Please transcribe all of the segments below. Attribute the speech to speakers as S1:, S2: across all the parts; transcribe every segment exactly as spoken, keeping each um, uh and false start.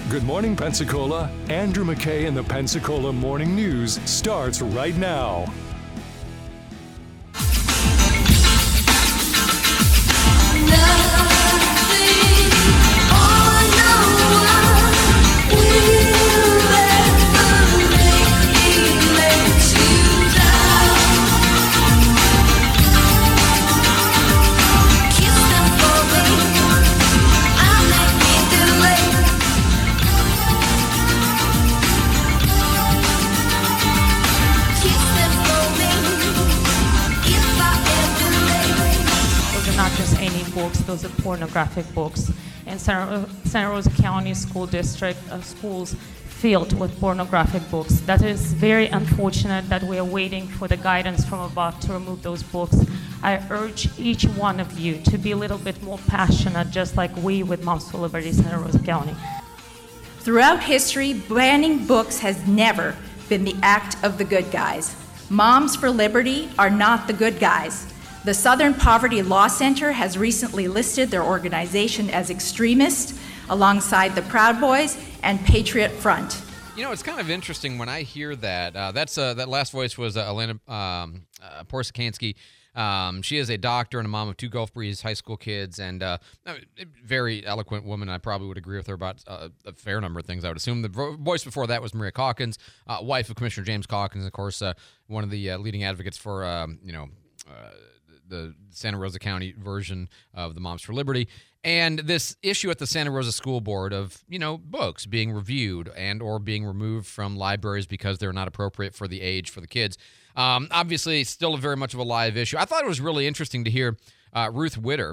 S1: Good morning, Pensacola. Andrew McKay and the Pensacola Morning News starts right now.
S2: Not just any books, those are pornographic books. In Santa, Santa Rosa County School District, uh, schools filled with pornographic books. That is very unfortunate that we are waiting for the guidance from above to remove those books. I urge each one of you to be a little bit more passionate, just like we with Moms for Liberty Santa Rosa County.
S3: Throughout history, banning books has never been the act of the good guys. Moms for Liberty are not the good guys. The Southern Poverty Law Center has recently listed their organization as extremist alongside the Proud Boys and Patriot Front.
S4: You know, it's kind of interesting when I hear that. Uh, that's uh, that last voice was uh, Elena um, uh, Porsakanski. Um, she is a doctor and a mom of two Gulf Breeze high school kids, and uh, a very eloquent woman. I probably would agree with her about uh, a fair number of things, I would assume. The vo- voice before that was Maria Calkins, uh, wife of Commissioner James Calkins, of course, uh, one of the uh, leading advocates for, um, you know, uh, the Santa Rosa County version of the Moms for Liberty. And this issue at the Santa Rosa School Board of, you know, books being reviewed and or being removed from libraries because they're not appropriate for the age for the kids. Um, obviously, still a very much of a live issue. I thought it was really interesting to hear uh, Ruth Witter.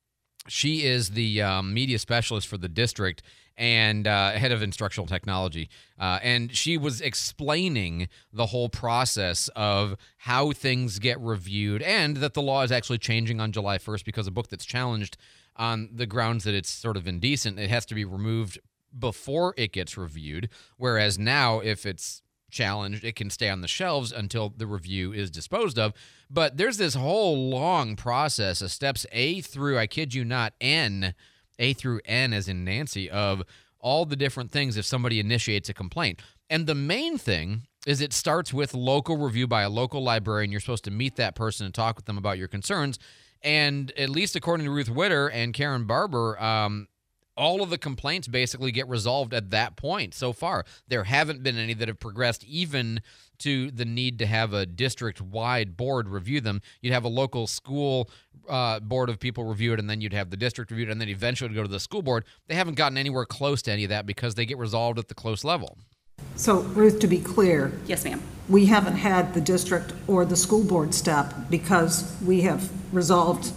S4: She is the um, media specialist for the district and uh, head of instructional technology. Uh, and she was explaining the whole process of how things get reviewed and that the law is actually changing on July first because a book that's challenged on the grounds that it's sort of indecent, it has to be removed before it gets reviewed. Whereas now, if it's challenged, it can stay on the shelves until the review is disposed of. But there's this whole long process of steps A through, I kid you not, N, A through N as in Nancy, of all the different things if somebody initiates a complaint. And the main thing is it starts with local review by a local librarian. You're supposed to meet that person and talk with them about your concerns. And at least according to Ruth Witter and Karen Barber, um, all of the complaints basically get resolved at that point so far. There haven't been any that have progressed even to the need to have a district-wide board review them. You'd have a local school uh, board of people review it, and then you'd have the district review it, and then eventually it'd go to the school board. They haven't gotten anywhere close to any of that because they get resolved at the close level.
S5: So, Ruth, to be clear,
S6: yes, ma'am.
S5: We haven't had the district or the school board step because we have resolved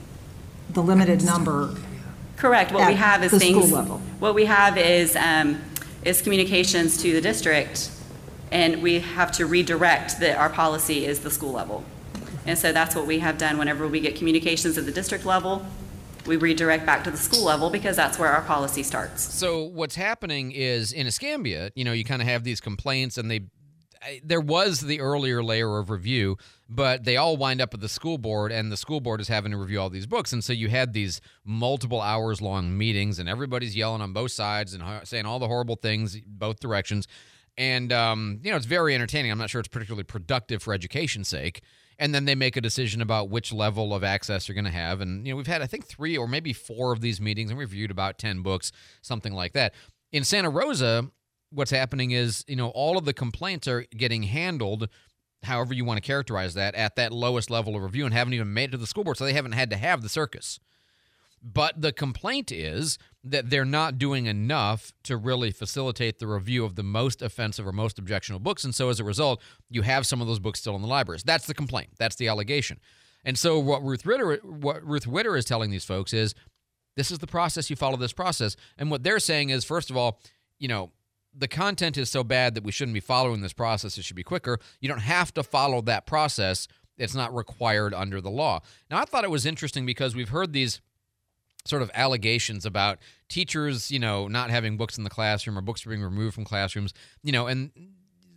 S5: the limited number.
S6: Correct. What we have is
S5: the
S6: things.
S5: School level.
S6: What we have is um, is communications to the district, and we have to redirect that our policy is the school level. And so that's what we have done. Whenever we get communications at the district level, we redirect back to the school level because that's where our policy starts.
S4: So what's happening is in Escambia, you know, you kind of have these complaints, and they there was the earlier layer of review, but they all wind up at the school board, and the school board is having to review all these books. And so you had these multiple hours long meetings, and everybody's yelling on both sides and saying all the horrible things both directions. And, um, you know, it's very entertaining. I'm not sure it's particularly productive for education's sake. And then they make a decision about which level of access you're going to have. And, you know, we've had, I think, three or maybe four of these meetings, and we've reviewed about ten books, something like that. In Santa Rosa, what's happening is, you know, all of the complaints are getting handled, however you want to characterize that, at that lowest level of review and haven't even made it to the school board, so they haven't had to have the circus. But the complaint is that they're not doing enough to really facilitate the review of the most offensive or most objectionable books, and so as a result, you have some of those books still in the libraries. That's the complaint. That's the allegation. And so what Ruth Ritter, what Ruth Witter is telling these folks is, this is the process, you follow this process. And what they're saying is, first of all, you know, the content is so bad that we shouldn't be following this process. It should be quicker. You don't have to follow that process. It's not required under the law. Now, I thought it was interesting because we've heard these sort of allegations about teachers, you know, not having books in the classroom or books being removed from classrooms, you know, and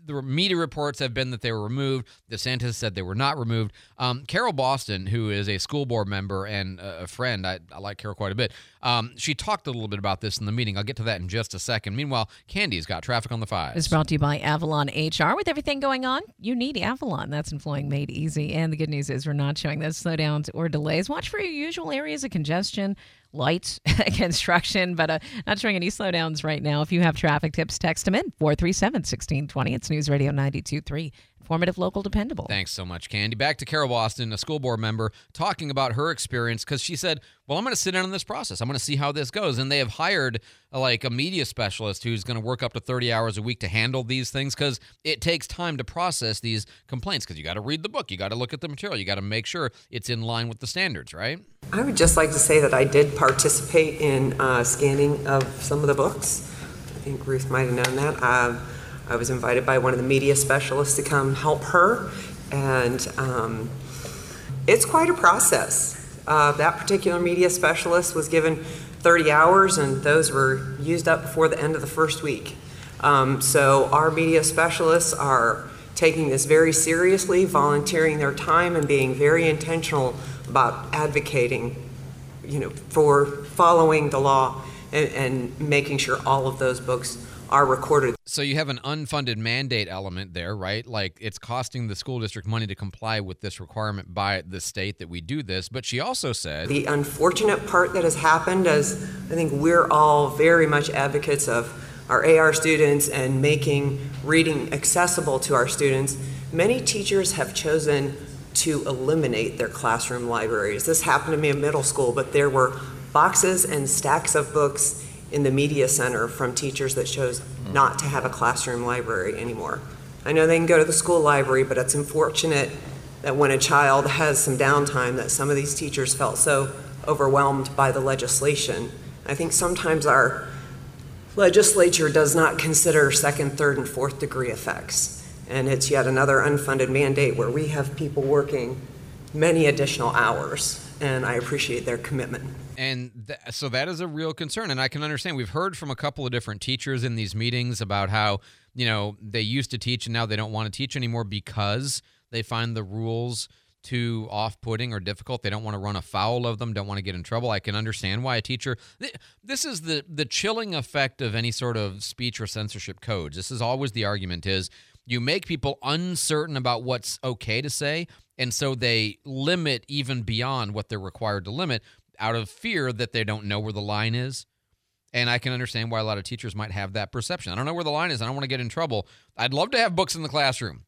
S4: the media reports have been that they were removed. DeSantis said they were not removed. Um, Carol Boston, who is a school board member and a friend, I, I like Carol quite a bit, um, she talked a little bit about this in the meeting. I'll get to that in just a second. Meanwhile, Candy's got traffic on the fives.
S7: It's brought to you by Avalon H R. With everything going on, you need Avalon. That's in Flowing Made Easy. And the good news is we're not showing those slowdowns or delays. Watch for your usual areas of congestion, light construction, but uh, not showing any slowdowns right now. If you have traffic tips, text them in, four three seven, one six two zero. It's News Radio ninety-two point three. Informative, local, dependable.
S4: Thanks so much, Candy. Back to Carol Boston, a school board member, talking about her experience, because she said, well, I'm going to sit in on this process. I'm going to see how this goes. And they have hired uh, like a media specialist who's going to work up to thirty hours a week to handle these things, because it takes time to process these complaints, because you got to read the book. You got to look at the material. You got to make sure it's in line with the standards, right?
S8: I would just like to say that I did participate in uh, scanning of some of the books. I think Ruth might have known that. Uh, I was invited by one of the media specialists to come help her, and um, it's quite a process. Uh, that particular media specialist was given thirty hours, and those were used up before the end of the first week. Um, so our media specialists are taking this very seriously, volunteering their time, and being very intentional about advocating, you know, for following the law and, and making sure all of those books are recorded.
S4: So you have an unfunded mandate element there, right? Like, it's costing the school district money to comply with this requirement by the state that we do this. But she also said,
S8: the unfortunate part that has happened is, I think we're all very much advocates of our A R students and making reading accessible to our students. Many teachers have chosen to eliminate their classroom libraries. This happened to me in middle school, but there were boxes and stacks of books in the media center from teachers that chose not to have a classroom library anymore. I know they can go to the school library, but it's unfortunate that when a child has some downtime, that some of these teachers felt so overwhelmed by the legislation. I think sometimes our legislature does not consider second, third, and fourth degree effects. And it's yet another unfunded mandate where we have people working many additional hours, and I appreciate their commitment.
S4: And th- so that is a real concern, and I can understand. We've heard from a couple of different teachers in these meetings about how, you know, they used to teach and now they don't want to teach anymore because they find the rules too off-putting or difficult. They don't want to run afoul of them, don't want to get in trouble. I can understand why a teacher... Th- this is the, the chilling effect of any sort of speech or censorship codes. This is always the argument is you make people uncertain about what's okay to say, and so they limit even beyond what they're required to limit, out of fear that they don't know where the line is. And I can understand why a lot of teachers might have that perception. I don't know where the line is. I don't want to get in trouble. I'd love to have books in the classroom,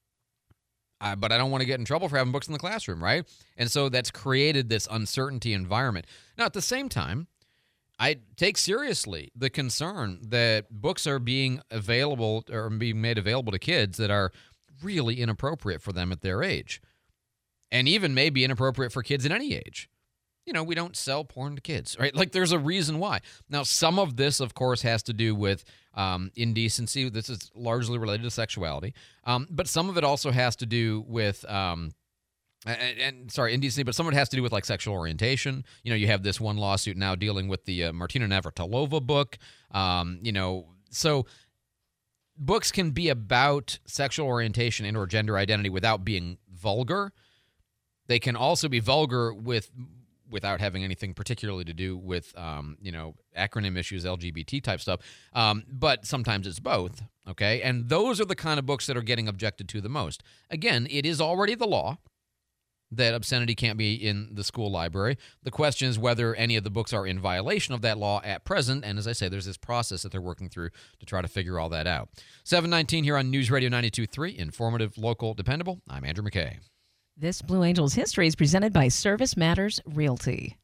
S4: uh, but I don't want to get in trouble for having books in the classroom, right? And so that's created this uncertainty environment. Now, at the same time, I take seriously the concern that books are being available or being made available to kids that are really inappropriate for them at their age, and even maybe inappropriate for kids at any age. You know, we don't sell porn to kids, right? Like, there's a reason why. Now, some of this, of course, has to do with um, indecency. This is largely related to sexuality. Um, but some of it also has to do with, um, and, and sorry, indecency, but some of it has to do with, like, sexual orientation. You know, you have this one lawsuit now dealing with the uh, Martina Navratilova book. Um, you know, so books can be about sexual orientation and or gender identity without being vulgar. They can also be vulgar with... without having anything particularly to do with, um, you know, acronym issues, L G B T type stuff. Um, but sometimes it's both, okay? And those are the kind of books that are getting objected to the most. Again, it is already the law that obscenity can't be in the school library. The question is whether any of the books are in violation of that law at present. And as I say, there's this process that they're working through to try to figure all that out. seven nineteen here on News Radio ninety-two point three, informative, local, dependable. I'm Andrew McKay.
S7: This Blue Angels history is presented by Service Matters Realty.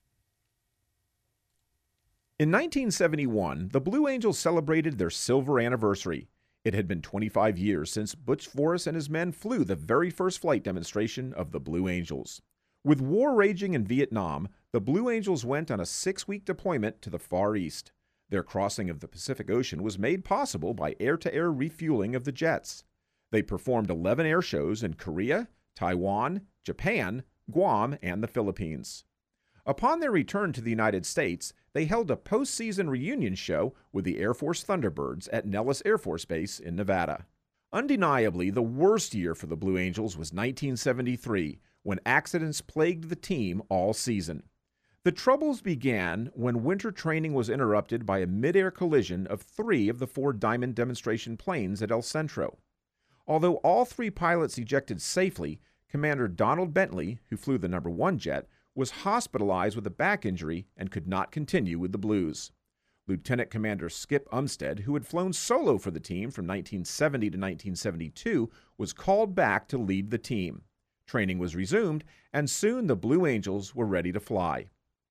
S9: In nineteen seventy-one, the Blue Angels celebrated their silver anniversary. It had been twenty-five years since Butch Forrest and his men flew the very first flight demonstration of the Blue Angels. With war raging in Vietnam, the Blue Angels went on a six-week deployment to the Far East. Their crossing of the Pacific Ocean was made possible by air-to-air refueling of the jets. They performed eleven air shows in Korea, Taiwan, Japan, Guam, and the Philippines. Upon their return to the United States, they held a postseason reunion show with the Air Force Thunderbirds at Nellis Air Force Base in Nevada. Undeniably, the worst year for the Blue Angels was nineteen seventy-three, when accidents plagued the team all season. The troubles began when winter training was interrupted by a mid-air collision of three of the four Diamond demonstration planes at El Centro. Although all three pilots ejected safely, Commander Donald Bentley, who flew the number one jet, was hospitalized with a back injury and could not continue with the Blues. Lieutenant Commander Skip Umstead, who had flown solo for the team from nineteen seventy to nineteen seventy-two, was called back to lead the team. Training was resumed, and soon the Blue Angels were ready to fly.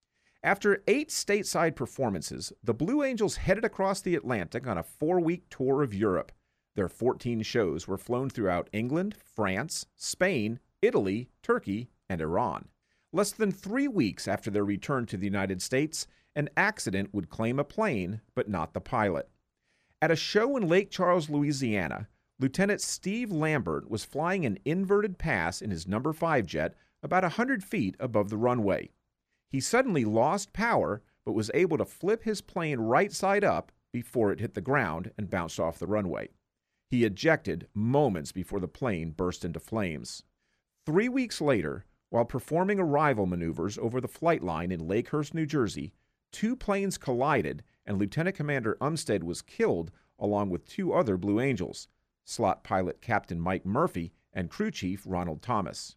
S9: After eight stateside performances, the Blue Angels headed across the Atlantic on a four-week tour of Europe. Their fourteen shows were flown throughout England, France, Spain, Italy, Turkey, and Iran. Less than three weeks after their return to the United States, an accident would claim a plane, but not the pilot. At a show in Lake Charles, Louisiana, Lieutenant Steve Lambert was flying an inverted pass in his number five jet about one hundred feet above the runway. He suddenly lost power, but was able to flip his plane right side up before it hit the ground and bounced off the runway. He ejected moments before the plane burst into flames. Three weeks later, while performing arrival maneuvers over the flight line in Lakehurst, New Jersey, two planes collided and Lieutenant Commander Umstead was killed along with two other Blue Angels, slot pilot Captain Mike Murphy and crew chief Ronald Thomas.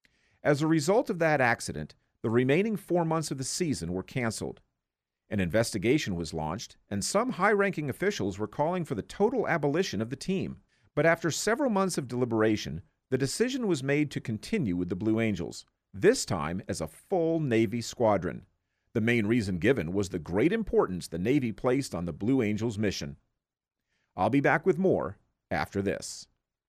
S9: As a result of that accident, the remaining four months of the season were canceled. An investigation was launched, and some high-ranking officials were calling for the total abolition of the team. But after several months of deliberation, the decision was made to continue with the Blue Angels, this time as a full Navy squadron. The main reason given was the great importance the Navy placed on the Blue Angels' mission. I'll be back with more after this.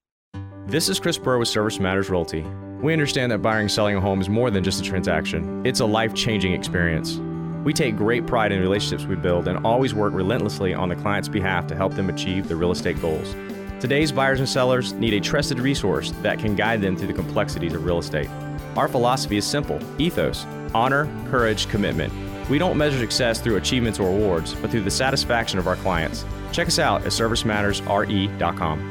S10: This is Chris Burr with Service Matters Realty. We understand that buying and selling a home is more than just a transaction. It's a life-changing experience. We take great pride in the relationships we build and always work relentlessly on the client's behalf to help them achieve their real estate goals. Today's buyers and sellers need a trusted resource that can guide them through the complexities of real estate. Our philosophy is simple: ethos, honor, courage, commitment. We don't measure success through achievements or awards, but through the satisfaction of our clients. Check us out at service matters R E dot com.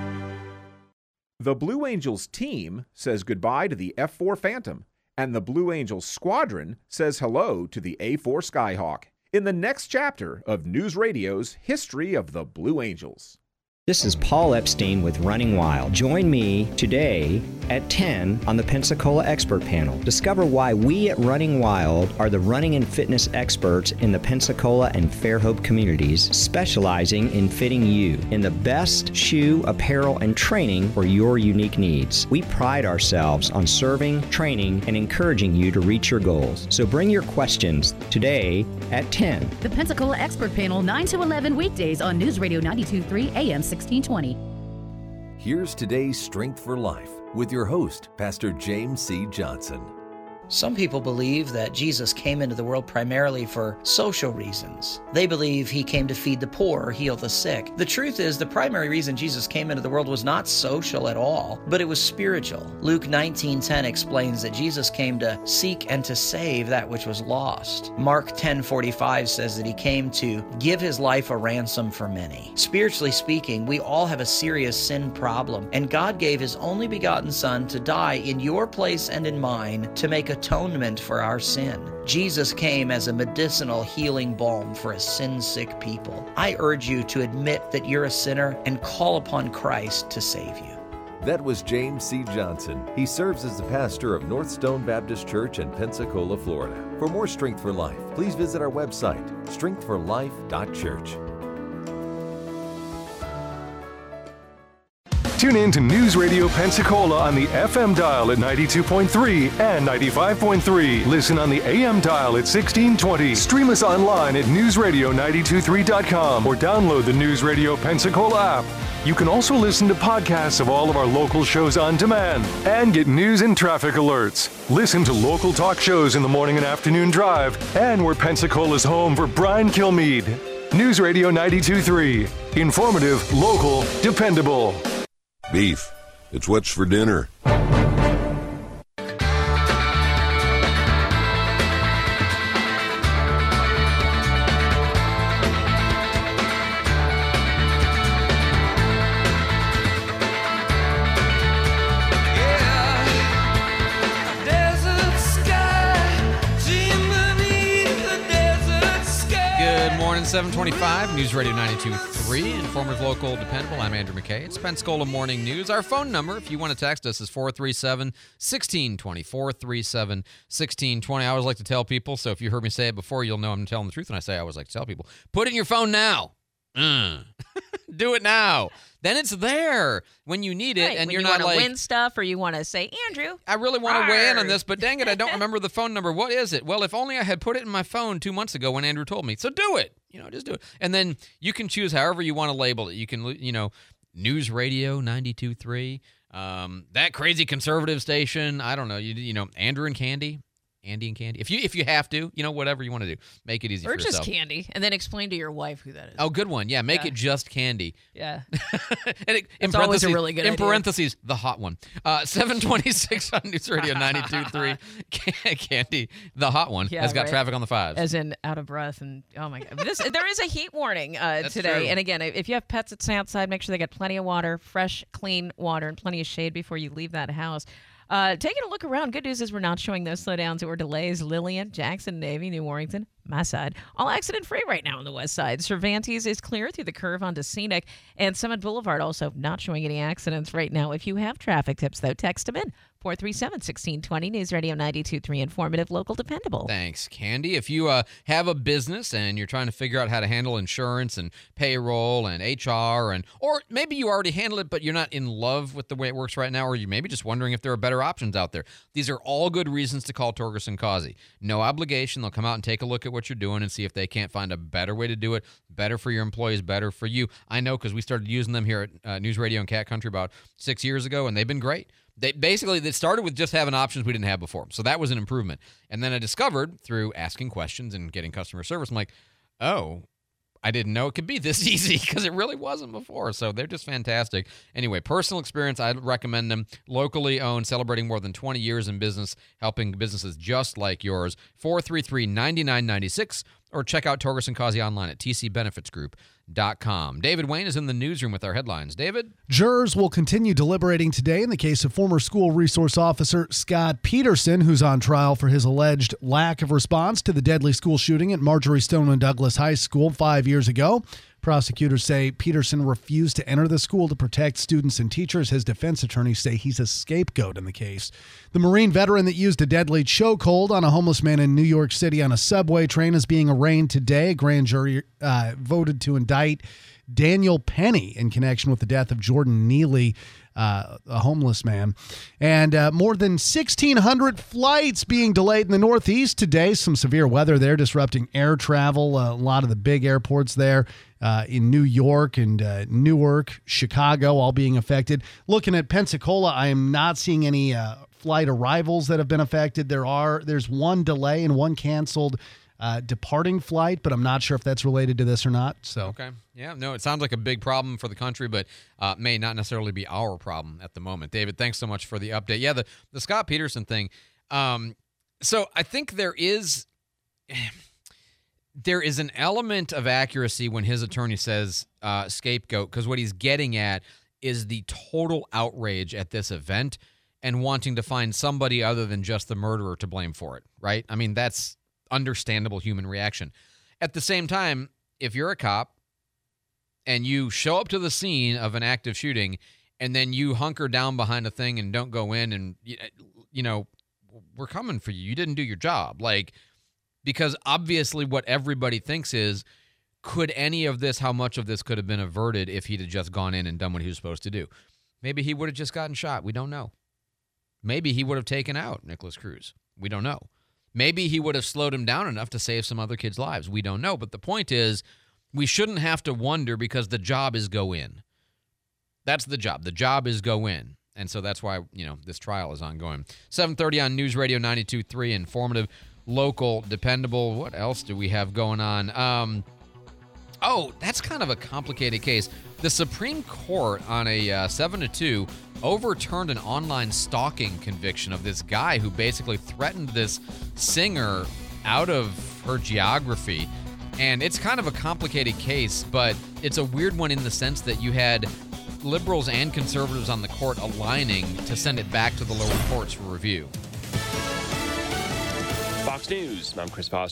S9: The Blue Angels team says goodbye to the F four Phantom, and the Blue Angels squadron says hello to the A four Skyhawk in the next chapter of News Radio's History of the Blue Angels.
S11: This is Paul Epstein with Running Wild. Join me today at ten on the Pensacola Expert Panel. Discover why we at Running Wild are the running and fitness experts in the Pensacola and Fairhope communities, specializing in fitting you in the best shoe, apparel, and training for your unique needs. We pride ourselves on serving, training, and encouraging you to reach your goals. So bring your questions today at ten.
S12: The Pensacola Expert Panel, nine to eleven weekdays on News Radio ninety-two point three A M sixteen twenty.
S13: Here's today's Strength for Life with your host, Pastor James C. Johnson.
S14: Some people believe that Jesus came into the world primarily for social reasons. They believe he came to feed the poor or heal the sick. The truth is, the primary reason Jesus came into the world was not social at all, but it was spiritual. Luke nineteen ten explains that Jesus came to seek and to save that which was lost. Mark ten forty-five says that he came to give his life a ransom for many. Spiritually speaking, we all have a serious sin problem, and God gave his only begotten Son to die in your place and in mine to make a atonement for our sin. Jesus came as a medicinal healing balm for a sin-sick people. I urge you to admit that you're a sinner and call upon Christ to save you.
S13: That was James C. Johnson. He serves as the pastor of North Stone Baptist Church in Pensacola, Florida. For more Strength for Life, please visit our website, strength for life dot church.
S1: Tune in to News Radio Pensacola on the F M dial at ninety-two point three and ninety-five point three. Listen on the A M dial at sixteen twenty. Stream us online at news radio nine two three dot com or download the News Radio Pensacola app. You can also listen to podcasts of all of our local shows on demand and get news and traffic alerts. Listen to local talk shows in the morning and afternoon drive, and we're Pensacola's home for Brian Kilmeade. News Radio ninety-two point three. Informative, local, dependable.
S15: Beef. It's what's for dinner.
S4: seven twenty-five, News Radio ninety-two point three, informative, local, dependable. I'm Andrew McKay. It's Pensacola Morning News. Our phone number, if you want to text us, is four three seven, one six two zero, four three seven, one six two zero. I always like to tell people, so if you heard me say it before, you'll know I'm telling the truth when I say I always like to tell people, put it in your phone now. Mm. Do it now. Then it's there when you need it,
S7: right,
S4: and
S7: when
S4: you're
S7: you
S4: not
S7: want to
S4: like
S7: win stuff, or you want to say, Andrew,
S4: I really want to
S7: arr.
S4: weigh in on this, but dang it, I don't remember the phone number. What is it? Well, if only I had put it in my phone two months ago when Andrew told me. So do it. You know, just do it. And then you can choose however you want to label it. You can, you know, News Radio ninety-two point three, um, that crazy conservative station. I don't know. You, you know, Andrew and Candy. Andy and Candy. If you if you have to, you know, whatever you want to do, make it easy
S7: or
S4: for yourself.
S7: Or just Candy, and then explain to your wife who that is.
S4: Oh, good one. Yeah, make
S7: yeah.
S4: it just Candy.
S7: Yeah.
S4: and it, in
S7: That's always a really good
S4: In
S7: idea.
S4: parentheses, the hot one. Uh, seven twenty-six on News Radio ninety-two point three. Candy, the hot one,
S7: Yeah,
S4: has got
S7: right.
S4: traffic on the fives.
S7: As in out of breath and, oh my God. This, there is a heat warning uh,
S4: That's
S7: today.
S4: true.
S7: And again, if you have pets that stay outside, make sure they get plenty of water, fresh, clean water, and plenty of shade before you leave that house. Uh, taking a look around, good news is we're not showing those slowdowns or delays. Lillian, Jackson, Navy, New Warrington, my side, all accident-free right now on the west side. Cervantes is clear through the curve onto Scenic, and Summit Boulevard also not showing any accidents right now. If you have traffic tips, though, text them in. four three seven, one six two zero, News Radio ninety-two point three, informative, local, dependable.
S4: Thanks, Candy. If you uh, have a business and you're trying to figure out how to handle insurance and payroll and H R, and or maybe you already handle it, but you're not in love with the way it works right now, or you maybe just wondering if there are better options out there. These are all good reasons to call Torgerson Causey. No obligation. They'll come out and take a look at what you're doing and see if they can't find a better way to do it, better for your employees, better for you. I know because we started using them here at uh, News Radio and Cat Country about six years ago, and they've been great. They basically, they started with just having options we didn't have before. So that was an improvement. And then I discovered through asking questions and getting customer service, I'm like, oh, I didn't know it could be this easy because it really wasn't before. So they're just fantastic. Anyway, personal experience, I'd recommend them. Locally owned, celebrating more than twenty years in business, helping businesses just like yours. four three three, nine nine nine six or check out Torgerson Causey online at t c benefits group dot com. David Wayne is in the newsroom with our headlines. David?
S16: Jurors will continue deliberating today in the case of former school resource officer Scott Peterson, who's on trial for his alleged lack of response to the deadly school shooting at Marjorie Stoneman Douglas High School five years ago. Prosecutors say Peterson refused to enter the school to protect students and teachers. His defense attorneys say he's a scapegoat in the case. The Marine veteran that used a deadly chokehold on a homeless man in New York City on a subway train is being arraigned today. A grand jury uh, voted to indict Daniel Penny in connection with the death of Jordan Neely, uh, a homeless man. And uh, more than sixteen hundred flights being delayed in the Northeast today. Some severe weather there disrupting air travel. Uh, a lot of the big airports there uh, in New York and uh, Newark, Chicago, all being affected. Looking at Pensacola, I am not seeing any uh, flight arrivals that have been affected. There are there's one delay and one canceled Uh, departing flight, but I'm not sure if that's related to this or not. So
S4: okay, yeah, no, it sounds like a big problem for the country, but uh, may not necessarily be our problem at the moment. David, thanks so much for the update. Yeah, the the Scott Peterson thing. Um, so I think there is there is an element of accuracy when his attorney says uh, scapegoat, because what he's getting at is the total outrage at this event and wanting to find somebody other than just the murderer to blame for it. Right? I mean, that's understandable human reaction. At the same time, if you're a cop and you show up to the scene of an active shooting and then you hunker down behind a thing and don't go in and, you know, we're coming for you. You didn't do your job. Like, because obviously what everybody thinks is, could any of this, how much of this could have been averted if he'd have just gone in and done what he was supposed to do? Maybe he would have just gotten shot. We don't know. Maybe he would have taken out Nicholas Cruz. We don't know. Maybe he would have slowed him down enough to save some other kids' lives. We don't know. But the point is, we shouldn't have to wonder because the job is go in. That's the job. The job is go in. And so that's why, you know, this trial is ongoing. seven thirty on News Radio ninety-two point three, informative, local, dependable. What else do we have going on? Um, oh, that's kind of a complicated case. The Supreme Court on a uh, seven to two overturned an online stalking conviction of this guy who basically threatened this singer out of her geography. And it's kind of a complicated case, but it's a weird one in the sense that you had liberals and conservatives on the court aligning to send it back to the lower courts for review.
S17: Fox News, I'm Chris Foster.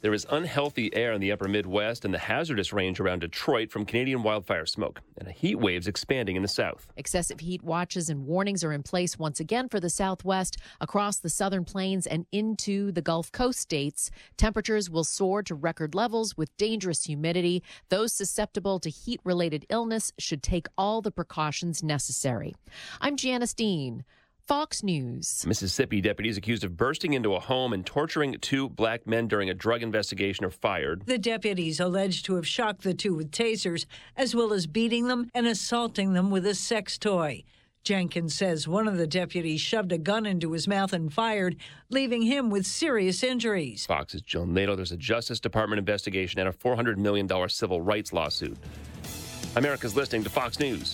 S17: There is unhealthy air in the upper Midwest and the hazardous range around Detroit from Canadian wildfire smoke, and a heat wave's expanding in the south.
S18: Excessive heat watches and warnings are in place once again for the Southwest, across the southern plains and into the Gulf Coast states. Temperatures will soar to record levels with dangerous humidity. Those susceptible to heat-related illness should take all the precautions necessary. I'm Janice Dean, Fox News.
S17: Mississippi deputies accused of bursting into a home and torturing two black men during a drug investigation are fired.
S19: The deputies alleged to have shocked the two with tasers, as well as beating them and assaulting them with a sex toy. Jenkins says one of the deputies shoved a gun into his mouth and fired, leaving him with serious injuries.
S17: Fox's Jill Nato. There's a Justice Department investigation and a four hundred million dollars civil rights lawsuit. America's listening to Fox News.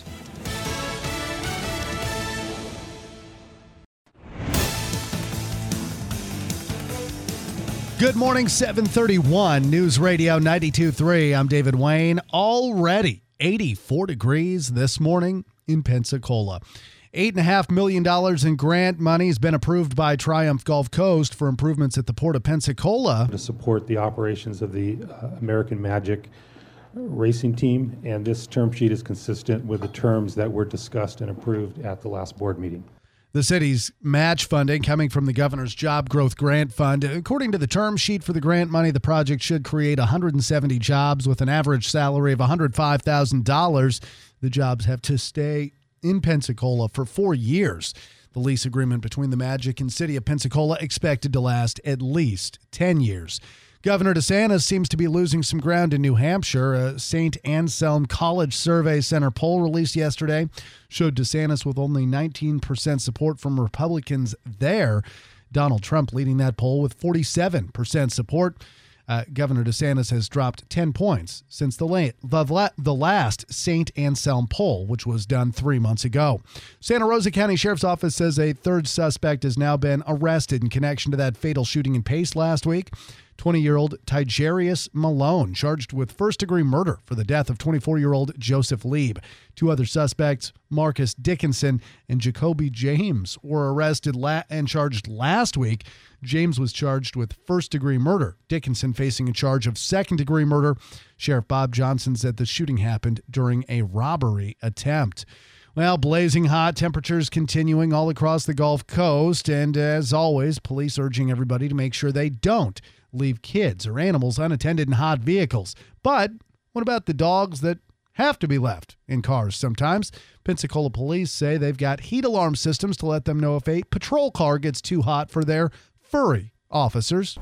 S16: Good morning, seven thirty-one, News Radio ninety-two point three. I'm David Wayne. Already eighty-four degrees this morning in Pensacola. eight point five million dollars in grant money has been approved by Triumph Gulf Coast for improvements at the Port of Pensacola.
S20: To support the operations of the uh, American Magic racing team, and this term sheet is consistent with the terms that were discussed and approved at the last board meeting.
S16: The city's match funding coming from the governor's Job Growth Grant Fund. According to the term sheet for the grant money, the project should create one hundred seventy jobs with an average salary of one hundred five thousand dollars. The jobs have to stay in Pensacola for four years. The lease agreement between the Magic and City of Pensacola expected to last at least ten years. Governor DeSantis seems to be losing some ground in New Hampshire. A Saint Anselm College Survey Center poll released yesterday showed DeSantis with only nineteen percent support from Republicans there. Donald Trump leading that poll with forty-seven percent support. Uh, Governor DeSantis has dropped ten points since the, la- the, la- the last Saint Anselm poll, which was done three months ago. Santa Rosa County Sheriff's Office says a third suspect has now been arrested in connection to that fatal shooting in Pace last week. twenty-year-old Tijerius Malone, charged with first-degree murder for the death of twenty-four-year-old Joseph Lieb. Two other suspects, Marcus Dickinson and Jacoby James, were arrested la- and charged last week. James was charged with first-degree murder. Dickinson facing a charge of second-degree murder. Sheriff Bob Johnson said the shooting happened during a robbery attempt. Well, blazing hot temperatures continuing all across the Gulf Coast, and as always, police urging everybody to make sure they don't leave kids or animals unattended in hot vehicles. But what about the dogs that have to be left in cars sometimes? Pensacola police say they've got heat alarm systems to let them know if a patrol car gets too hot for their furry officers.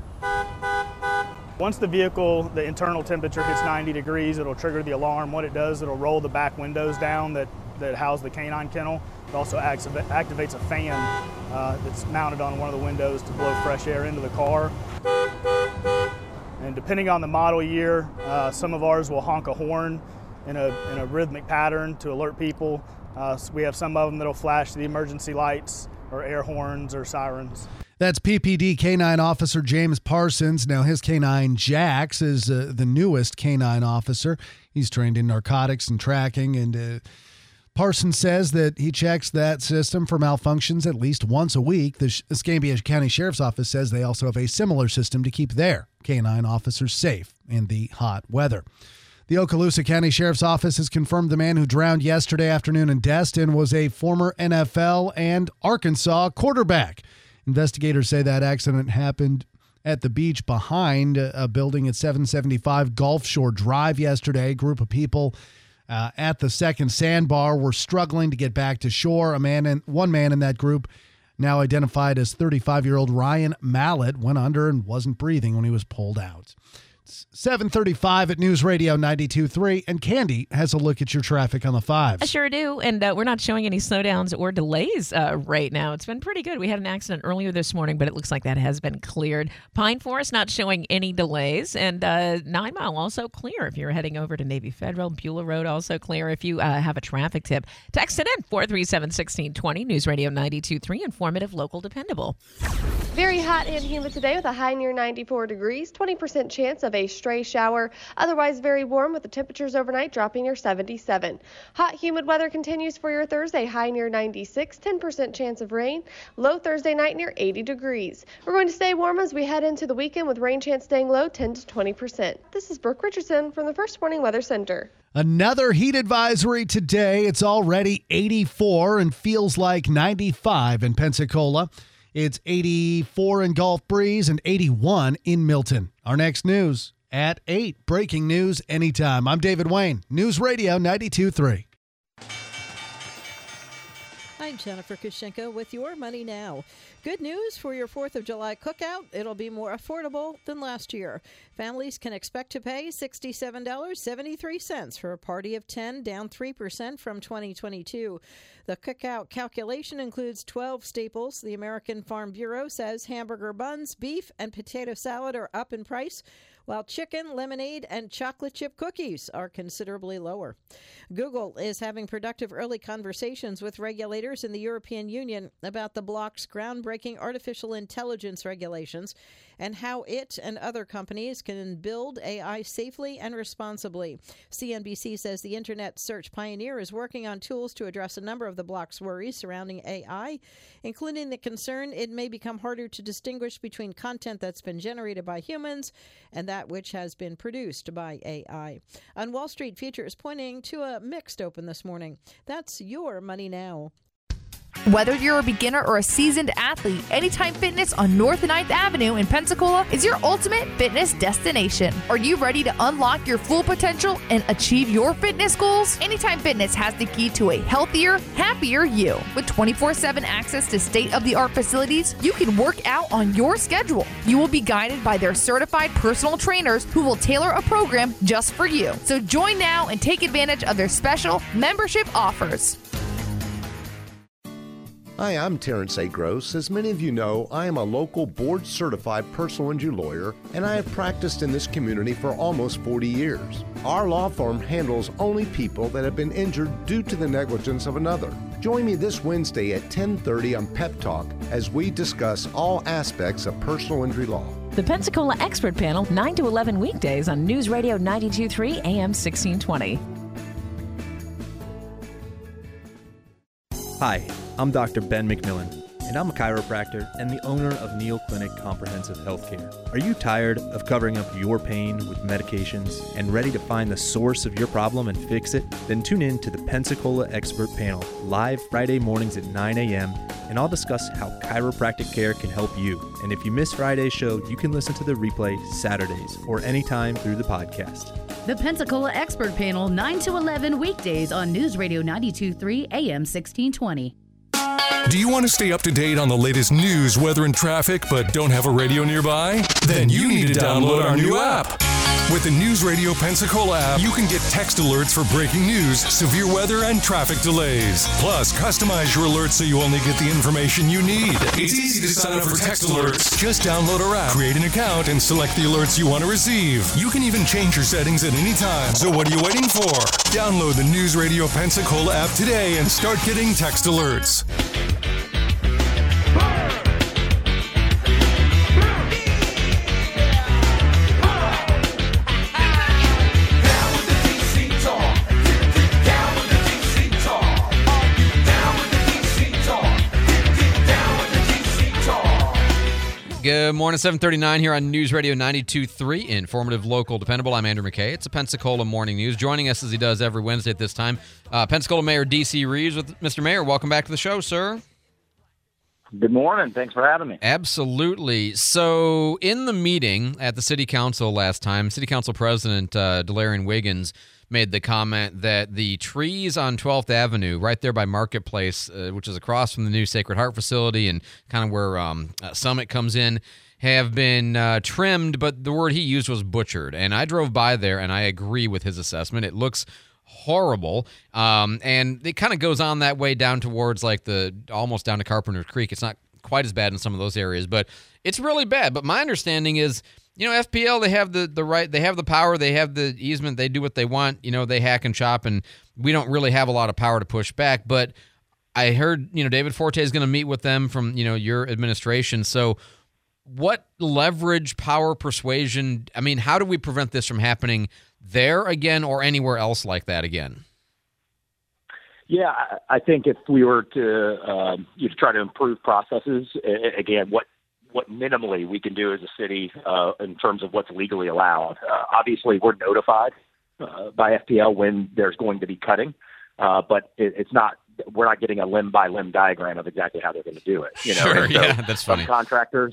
S21: Once the vehicle, the internal temperature hits ninety degrees, it'll trigger the alarm. What it does, it'll roll the back windows down that, that house the canine kennel. It also activ- activates a fan uh, that's mounted on one of the windows to blow fresh air into the car. And depending on the model year, uh, some of ours will honk a horn in a, in a rhythmic pattern to alert people. Uh, so we have some of them that'll flash the emergency lights or air horns or sirens.
S16: That's P P D Canine Officer James Parsons. Now, his canine, Jax, is uh, the newest canine officer. He's trained in narcotics and tracking, and uh, Parsons says that he checks that system for malfunctions at least once a week. The Escambia County Sheriff's Office says they also have a similar system to keep their canine officers safe in the hot weather. The Okaloosa County Sheriff's Office has confirmed the man who drowned yesterday afternoon in Destin was a former N F L and Arkansas quarterback. Investigators say that accident happened at the beach behind a building at seven seventy-five Gulf Shore Drive yesterday. A group of people uh, at the second sandbar were struggling to get back to shore. A man and one man in that group, now identified as thirty-five-year-old Ryan Mallett, went under and wasn't breathing when he was pulled out. seven thirty-five at News Radio ninety-two point three, and Candy has a look at your traffic on the fives.
S7: I sure do, and uh, we're not showing any slowdowns or delays uh, right now. It's been pretty good. We had an accident earlier this morning, but it looks like that has been cleared. Pine Forest not showing any delays, and uh, Nine Mile also clear if you're heading over to Navy Federal. Beulah Road also clear if you uh, have a traffic tip. Text it in, four three seven, one six two zero, News Radio ninety-two point three, informative, local, dependable.
S22: Very hot and humid today with a high near ninety-four degrees, twenty percent chance of
S2: a stray shower. Otherwise very warm with the temperatures overnight dropping near seventy-seven. Hot, humid weather continues for your Thursday, high near ninety-six, ten percent chance of rain. Low Thursday night near eighty degrees. We're going to stay warm as we head into the weekend with rain chance staying low ten to twenty percent. This is Brooke Richardson from the First Warning Weather Center.
S16: Another heat advisory today. It's already eighty-four and feels like ninety-five in Pensacola. It's eighty-four in Gulf Breeze and eighty-one in Milton. Our next news at eight. Breaking news anytime. I'm David Wayne, News Radio ninety-two point three.
S22: I'm Jennifer Kushenko with your Money Now. Good news for your fourth of July cookout. It'll be more affordable than last year. Families can expect to pay sixty-seven dollars and seventy-three cents for a party of ten, down three percent from twenty twenty-two. The cookout calculation includes twelve staples. The American Farm Bureau says hamburger buns, beef, and potato salad are up in price, while chicken, lemonade, and chocolate chip cookies are considerably lower. Google is having productive early conversations with regulators in the European Union about the bloc's groundbreaking artificial intelligence regulations and how it and other companies can build A I safely and responsibly. C N B C says the Internet search pioneer is working on tools to address a number of the bloc's worries surrounding A I, including the concern it may become harder to distinguish between content that's been generated by humans and that which has been produced by A I. On Wall Street, futures pointing to a mixed open this morning. That's your Money Now.
S23: Whether you're a beginner or a seasoned athlete, Anytime Fitness on North and ninth Avenue in Pensacola is your ultimate fitness destination. Are you ready to unlock your full potential and achieve your fitness goals? Anytime Fitness has the key to a healthier, happier you. With twenty-four seven access to state-of-the-art facilities, you can work out on your schedule. You will be guided by their certified personal trainers who will tailor a program just for you. So join now and take advantage of their special membership offers.
S24: Hi, I'm Terrence A. Gross. As many of you know, I am a local board-certified personal injury lawyer, and I have practiced in this community for almost forty years. Our law firm handles only people that have been injured due to the negligence of another. Join me this Wednesday at ten thirty on Pep Talk as we discuss all aspects of personal injury law.
S7: The Pensacola Expert Panel, nine to eleven weekdays on News Radio ninety-two point three A M sixteen twenty.
S25: Hi, I'm Doctor Ben McMillan, and I'm a chiropractor and the owner of Neal Clinic Comprehensive Healthcare. Are you tired of covering up your pain with medications and ready to find the source of your problem and fix it? Then tune in to the Pensacola Expert Panel, live Friday mornings at nine a.m., and I'll discuss how chiropractic care can help you. And if you miss Friday's show, you can listen to the replay Saturdays or anytime through the podcast.
S12: The Pensacola Expert Panel, nine to eleven weekdays on News Radio ninety-two point three A M sixteen twenty.
S1: Do you want to stay up to date on the latest news, weather, and traffic, but don't have a radio nearby? Then you need to download our new app. With the News Radio Pensacola app, you can get text alerts for breaking news, severe weather, and traffic delays. Plus, customize your alerts so you only get the information you need. It's easy to sign up for text alerts. Just download our app, create an account, and select the alerts you want to receive. You can even change your settings at any time. So what are you waiting for? Download the News Radio Pensacola app today and start getting text alerts.
S4: Good morning, seven thirty-nine here on News Radio ninety-two point three, informative, local, dependable. I'm Andrew McKay. It's a Pensacola Morning News. Joining us as he does every Wednesday at this time, uh, Pensacola Mayor D C. Reeves. With Mister Mayor, welcome back to the show, sir.
S26: Good morning. Thanks for having me.
S4: Absolutely. So in the meeting at the City Council last time, City Council President uh, Delarian Wiggins made the comment that the trees on twelfth Avenue, right there by Marketplace, uh, which is across from the new Sacred Heart facility and kind of where um, uh, Summit comes in, have been uh, trimmed, but the word he used was butchered. And I drove by there, and I agree with his assessment. It looks horrible, um, and it kind of goes on that way down towards like the almost down to Carpenter Creek. It's not quite as bad in some of those areas, but it's really bad. But my understanding is, you know, F P L, they have the, the right, they have the power, they have the easement, they do what they want, you know, they hack and chop, and we don't really have a lot of power to push back. But I heard, you know, David Forte is going to meet with them from, you know, your administration. So what leverage, power, persuasion, I mean, how do we prevent this from happening there again or anywhere else like that again?
S26: Yeah, I think if we were to um, you know, try to improve processes, again, what what minimally we can do as a city uh, in terms of what's legally allowed. Uh, obviously, we're notified uh, by F P L when there's going to be cutting, uh, but it, it's not. We're not getting a limb by limb diagram of exactly how they're going to do it. You know,
S4: sure,
S26: and so
S4: yeah, that's funny.
S26: Some contractors,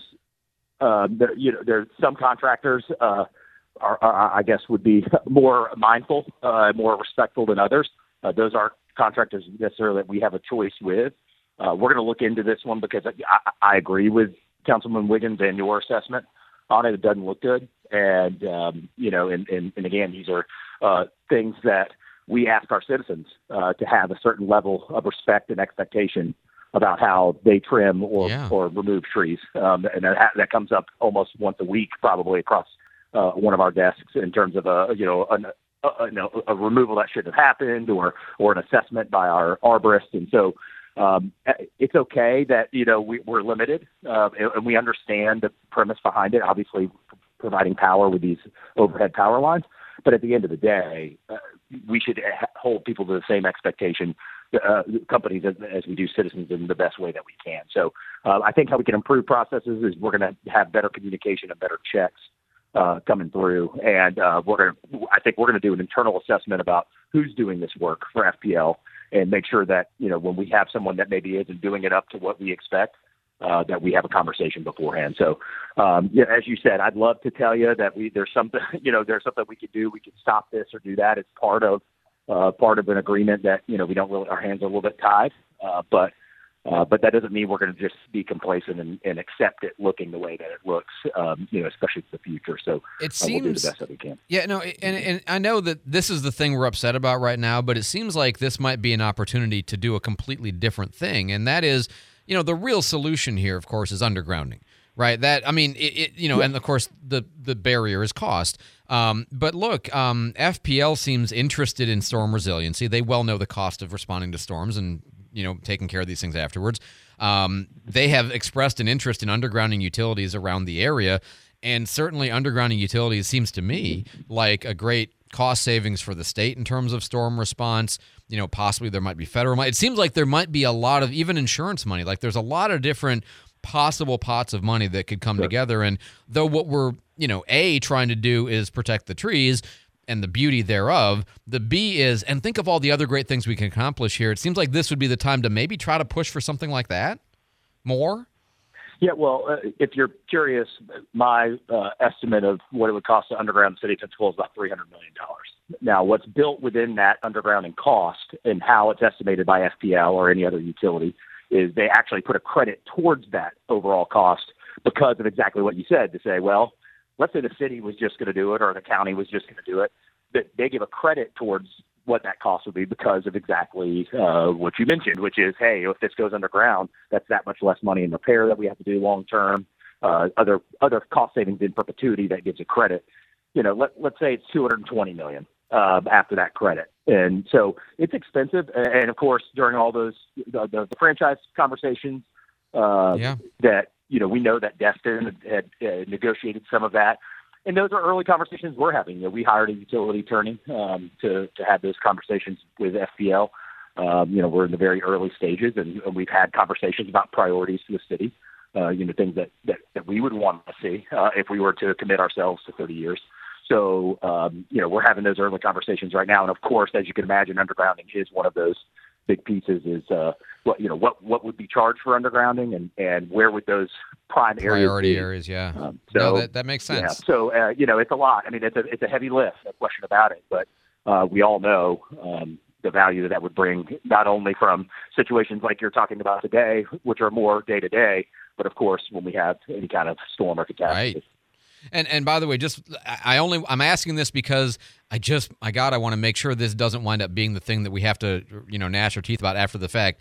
S26: uh, there, you know, there's some contractors. Uh, are, are, I guess, would be more mindful, uh, more respectful than others. Uh, those aren't contractors necessarily that we have a choice with. Uh, we're going to look into this one because I, I agree with Councilman Wiggins and your assessment on it. It doesn't look good. And, um, you know, and, and, and again, these are uh, things that we ask our citizens uh, to have a certain level of respect and expectation about how they trim or,
S4: yeah.
S26: or remove trees. Um, and that, that comes up almost once a week, probably across uh, one of our desks in terms of a, you know, an, a, you know, a removal that shouldn't have happened or, or an assessment by our arborist. And so um, it's okay that, you know, we, we're limited uh, and, and we understand the premise behind it, obviously providing power with these overhead power lines. But at the end of the day, uh, we should ha- hold people to the same expectation, uh, companies as, as we do citizens in the best way that we can. So uh, I think how we can improve processes is we're going to have better communication and better checks uh, coming through. And uh, we're going I think we're going to do an internal assessment about who's doing this work for F P L and make sure that, you know, when we have someone that maybe isn't doing it up to what we expect, Uh, that we have a conversation beforehand. So, um, yeah, as you said, I'd love to tell you that we there's something, you know, there's something we could do. We could stop this or do that. It's part of uh, part of an agreement that, you know, we don't really, our hands are a little bit tied. Uh, but uh, but that doesn't mean we're going to just be complacent and, and accept it looking the way that it looks, um, you know, especially for the future. So
S4: it
S26: uh,
S4: seems,
S26: we'll do the best that we can.
S4: Yeah, no, and, and I know that this is the thing we're upset about right now, but it seems like this might be an opportunity to do a completely different thing, and that is, you know, the real solution here, of course, is undergrounding, right? That, I mean, it, it you know, yeah. and of course, the, the barrier is cost. Um, but look, um, F P L seems interested in storm resiliency. They well know the cost of responding to storms and, you know, taking care of these things afterwards. Um, they have expressed an interest in undergrounding utilities around the area, and certainly undergrounding utilities seems to me like a great cost savings for the state in terms of storm response. You know, possibly there might be federal money. It seems like there might be a lot of even insurance money. Like there's a lot of different possible pots of money that could come sure. together. And though what we're, you know, A, trying to do is protect the trees and the beauty thereof, the B is, and think of all the other great things we can accomplish here. It seems like this would be the time to maybe try to push for something like that more.
S26: Yeah, well, uh, if you're curious, my uh, estimate of what it would cost to underground the city of Pensacola is about three hundred million dollars. Now, what's built within that undergrounding cost and how it's estimated by F P L or any other utility is they actually put a credit towards that overall cost because of exactly what you said, to say, well, let's say the city was just going to do it or the county was just going to do it, that they give a credit towards what that cost would be because of exactly uh, what you mentioned, which is, hey, if this goes underground, that's that much less money in repair that we have to do long term, uh, other other cost savings in perpetuity that gives a credit. You know, let, let's say it's two hundred twenty million dollars uh, after that credit. And so it's expensive. And of course, during all those, the, the, the franchise conversations uh,
S4: yeah.
S26: that, you know, we know that Destin had, had uh, negotiated some of that. And those are early conversations we're having. You know, we hired a utility attorney um, to, to have those conversations with F P L. Um, you know, we're in the very early stages, and, and we've had conversations about priorities to the city, uh, you know, things that, that, that we would want to see uh, if we were to commit ourselves to thirty years. So, um, you know, we're having those early conversations right now. And, of course, as you can imagine, undergrounding is one of those big pieces is, uh, what, you know, what, what would be charged for undergrounding and, and where would those prime areas
S4: Priority
S26: be?
S4: areas, yeah.
S26: Um, so,
S4: no, that, that makes sense.
S26: Yeah, so, uh, you know, it's a lot. I mean, it's a, it's a heavy lift, no question about it. But uh, we all know um, the value that that would bring, not only from situations like you're talking about today, which are more day-to-day, but, of course, when we have any kind of storm or catastrophe.
S4: Right. And and by the way, just I only I'm asking this because I just my God I want to make sure this doesn't wind up being the thing that we have to you know gnash our teeth about after the fact.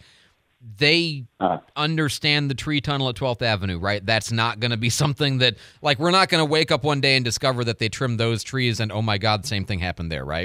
S4: They uh, understand the tree tunnel at twelfth Avenue, right? That's not going to be something that like we're not going to wake up one day and discover that they trimmed those trees and oh my God, the same thing happened there, right?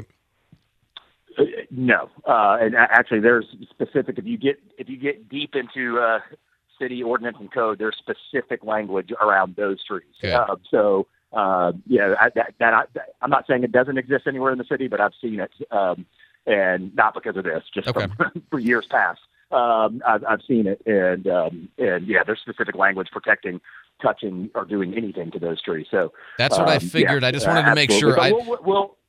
S26: No, uh, and actually, there's specific. If you get if you get deep into uh, city ordinance and code, there's specific language around those trees.
S4: Okay.
S26: Uh, so, uh, yeah, I, that, that I, I'm not saying it doesn't exist anywhere in the city, but I've seen it, um, and not because of this, just
S4: Okay.
S26: from, for years past. Um, I've, I've seen it, and um, and yeah, there's specific language protecting touching or doing anything to those trees. So
S4: That's what I
S26: um,
S4: figured.
S26: yeah,
S4: I just wanted to make
S26: absolutely.
S4: sure.
S26: But
S4: I,
S26: we'll, we'll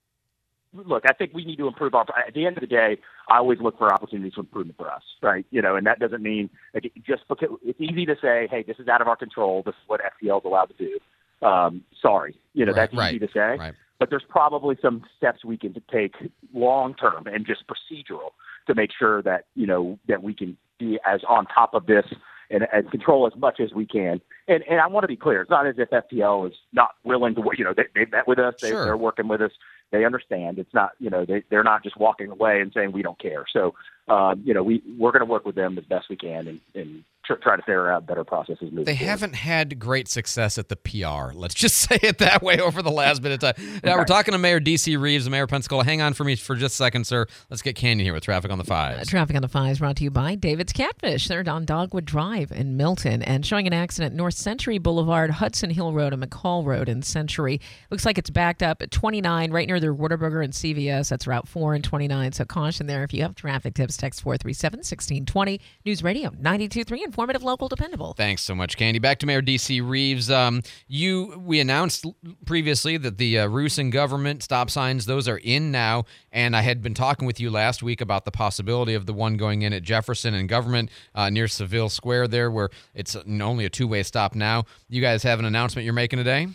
S26: look. I think we need to improve our. At the end of the day, I always look for opportunities for improvement for us, right? You know, and that doesn't mean like, just because it's easy to say, "Hey, this is out of our control. This is what F P L is allowed to do." Um, sorry, you know,
S4: Right,
S26: that's
S4: right,
S26: easy to say.
S4: right.
S26: But there's probably some steps we can take long term and just procedural to make sure that you know that we can be as on top of this and, and control as much as we can. And and I want to be clear, it's not as if F P L is not willing to work. You know, they, they've met with us, they,
S4: Sure.
S26: they're working with us. They understand. It's not, you know, they, they're not just walking away and saying we don't care. So, um, you know, we, we're going to work with them as best we can and, and tr- try to figure out better processes moving
S4: They
S26: forward.
S4: haven't had great success at the P R. Let's just say it that way over the last bit of time. Now, we're
S26: Right.
S4: talking to Mayor D C. Reeves, the Mayor of Pensacola. Hang on for me for just a second, sir. Let's get Canyon here with Traffic on the
S7: Uh,
S4: Fives.
S7: Traffic on the Fives brought to you by David's Catfish. They're on Dogwood Drive in Milton and showing an accident North Century Boulevard, Hudson Hill Road, and McCall Road in Century. Looks like it's backed up at twenty-nine right near the Whataburger and C V S. That's Route four and twenty-nine. So caution there. If you have traffic tips, text four three seven, one six two zero. News Radio ninety-two point three, informative, local, dependable.
S4: Thanks so much, Candy. Back to Mayor D C. Reeves. Um, you, we announced previously that the uh, Roos and Government stop signs, those are in now. And I had been talking with you last week about the possibility of the one going in at Jefferson and Government uh, near Seville Square there, where it's only a two-way stop now. You guys have an announcement you're making today?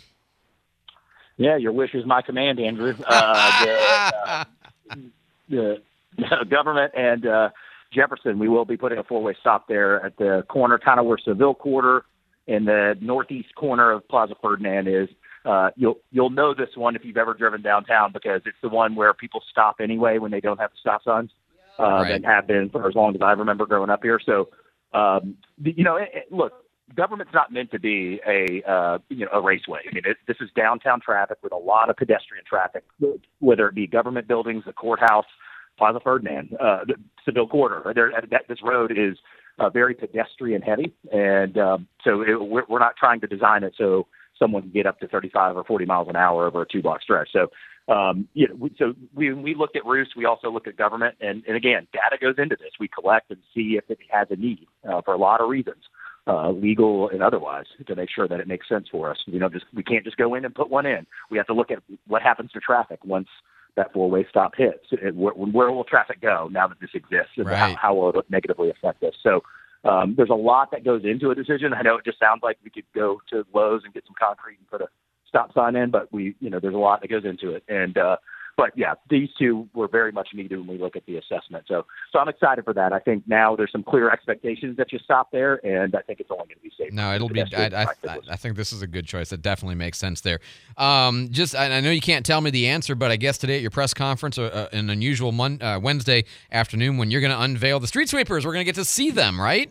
S26: Yeah, your wish is my command, Andrew. Uh, the, uh, the, the government and uh, Jefferson, we will be putting a four-way stop there at the corner, kind of where Seville Quarter and the northeast corner of Plaza Ferdinand is. Uh, you'll you'll know this one if you've ever driven downtown because it's the one where people stop anyway when they don't have the stop signs, uh,
S4: Right.
S26: and have been for as long as I remember growing up here. So, um, the, you know, it, it, look. Government's not meant to be a uh, you know a raceway. I mean, it, this is downtown traffic with a lot of pedestrian traffic, whether it be government buildings, the courthouse, Plaza Ferdinand, uh, the Seville Quarter. There, that, this road is uh, very pedestrian heavy, and um, so it, we're, we're not trying to design it so someone can get up to thirty-five or forty miles an hour over a two-block stretch. So, um, you know, we, so we we looked at Roos, we also looked at government, and, and again, data goes into this. We collect and see if it has a need uh, for a lot of reasons. Uh, legal and otherwise, to make sure that it makes sense for us. You know, just we can't just go in and put one in. We have to look at what happens to traffic once that four-way stop hits. It, where, where will traffic go now that this exists, and
S4: Right.
S26: how, how will it negatively affect us? So um, there's a lot that goes into a decision. I know it just sounds like we could go to Lowe's and get some concrete and put a stop sign in, but we, you know, there's a lot that goes into it. And uh, but yeah, these two were very much needed when we look at the assessment. So, so I'm excited for that. I think now there's some clear expectations that you stop there, and I think it's only going to be safe.
S4: No, it'll be. I, I, I, I think this is a good choice. It definitely makes sense there. Um, just, I, I know you can't tell me the answer, but I guess today at your press conference, uh, an unusual mon- uh, Wednesday afternoon, when you're going to unveil the street sweepers, we're going to get to see them, right?